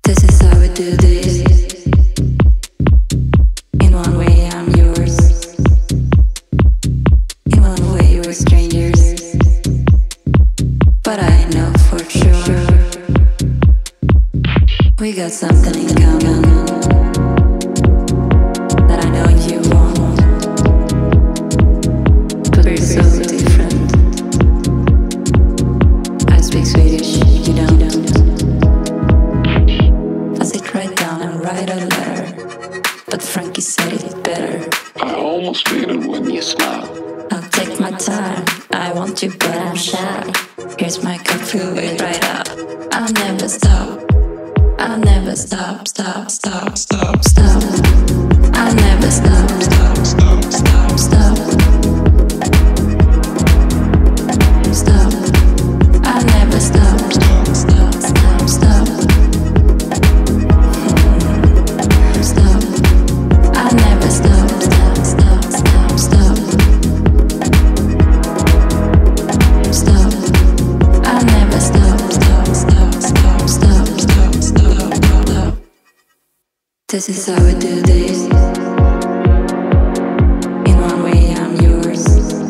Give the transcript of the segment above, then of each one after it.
This is how we do this. In one way, I'm yours. In one way, we're strangers. But I know for sure we got something in common that I know you won't. But we're so different. I speak Swedish, you don't. I sit right down and write a letter, but Frankie said it better. I almost feel it when you smile. I'll take my time, I want you but I'm shy. Here's my cup, fill it right up. I'll never stop, I'll never stop, stop, stop, stop, stop. I'll never stop, stop, stop, stop, stop. Stop, I'll never stop, stop, stop, stop, stop. Stop, I'll never stop, stop, stop, stop, stop. Stop, I'll never stop, stop, stop, stop, stop, stop, stop, stop. This is how we do this. In one way, I'm yours.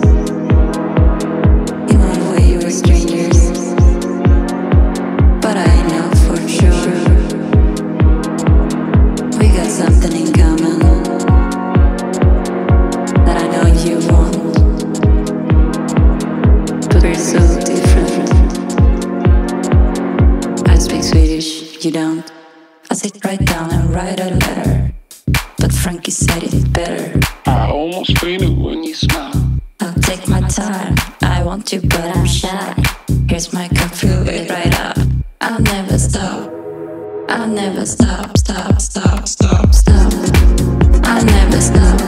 In one way, we're strangers. But I know for sure we got something in common that I know you won't. But we're so different. I speak Swedish, you don't. I sit right down and write a letter, but Frankie said it better. I almost feel it when you smile. I'll take my time, I want you but I'm shy. Here's my cup, fill it right up. I'll never stop, I'll never stop, stop, stop, stop, stop. I'll never stop.